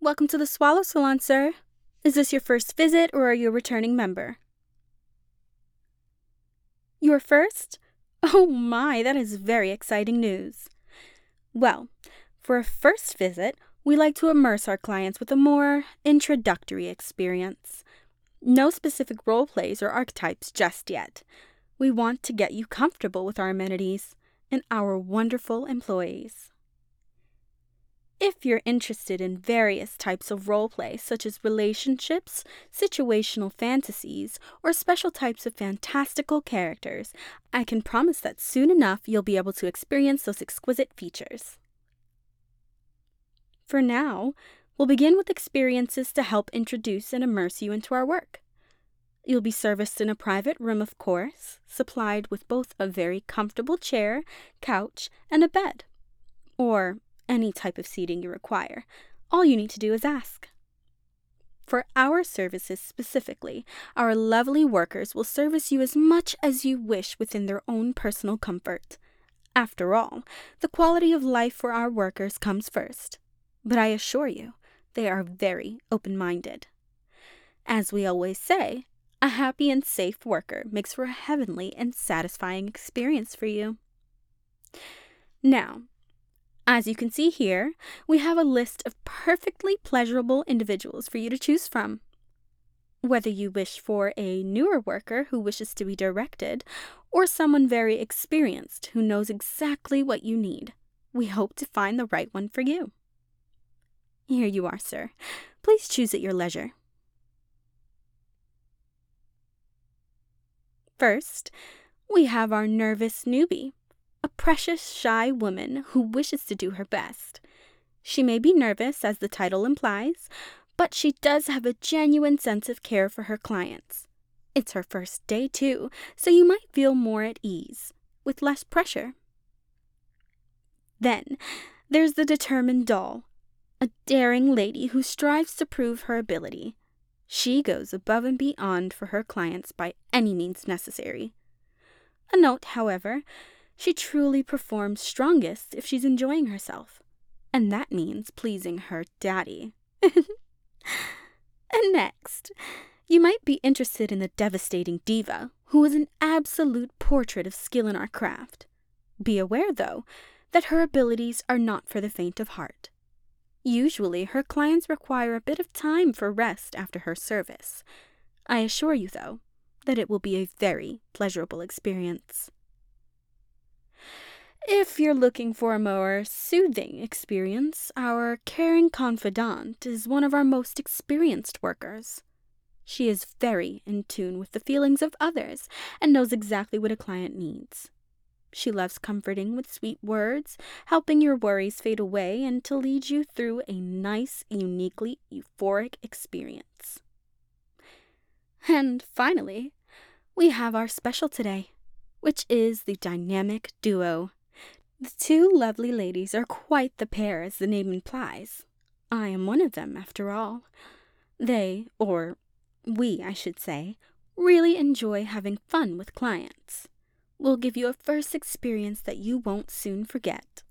welcome to the Swallow Salon, sir. Is this your first visit or are you a returning member? Your first? Oh my, that is very exciting news. Well, for a first visit, we like to immerse our clients with a more introductory experience. No specific role plays or archetypes just yet. We want to get you comfortable with our amenities and our wonderful employees. If you're interested in various types of role play, such as relationships, situational fantasies, or special types of fantastical characters, I can promise that soon enough you'll be able to experience those exquisite features. For now, we'll begin with experiences to help introduce and immerse you into our work. You'll be serviced in a private room, of course, supplied with both a very comfortable chair, couch, and a bed. Or any type of seating you require. All you need to do is ask. For our services specifically, our lovely workers will service you as much as you wish within their own personal comfort. After all, the quality of life for our workers comes first. But I assure you, they are very open-minded. As we always say, a happy and safe worker makes for a heavenly and satisfying experience for you. Now, as you can see here, we have a list of perfectly pleasurable individuals for you to choose from. Whether you wish for a newer worker who wishes to be directed, or someone very experienced who knows exactly what you need, we hope to find the right one for you. Here you are, sir. Please choose at your leisure. First, we have our nervous newbie. A precious, shy woman who wishes to do her best. She may be nervous, as the title implies, but she does have a genuine sense of care for her clients. It's her first day, too, so you might feel more at ease, with less pressure. Then, there's the determined doll, a daring lady who strives to prove her ability. She goes above and beyond for her clients by any means necessary. A note, however, she truly performs strongest if she's enjoying herself, and that means pleasing her daddy. And next, you might be interested in the devastating diva, who is an absolute portrait of skill in our craft. Be aware, though, that her abilities are not for the faint of heart. Usually, her clients require a bit of time for rest after her service. I assure you, though, that it will be a very pleasurable experience. If you're looking for a more soothing experience, our caring confidant is one of our most experienced workers. She is very in tune with the feelings of others and knows exactly what a client needs. She loves comforting with sweet words, helping your worries fade away, and to lead you through a nice, uniquely euphoric experience. And finally, we have our special today, which is the dynamic duo. The two lovely ladies are quite the pair, as the name implies. I am one of them, after all. They, or we, I should say, really enjoy having fun with clients. We'll give you a first experience that you won't soon forget.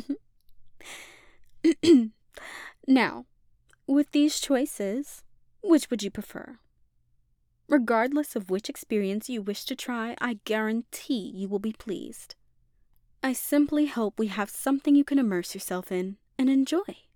Now, with these choices, which would you prefer? Regardless of which experience you wish to try, I guarantee you will be pleased. I simply hope we have something you can immerse yourself in and enjoy.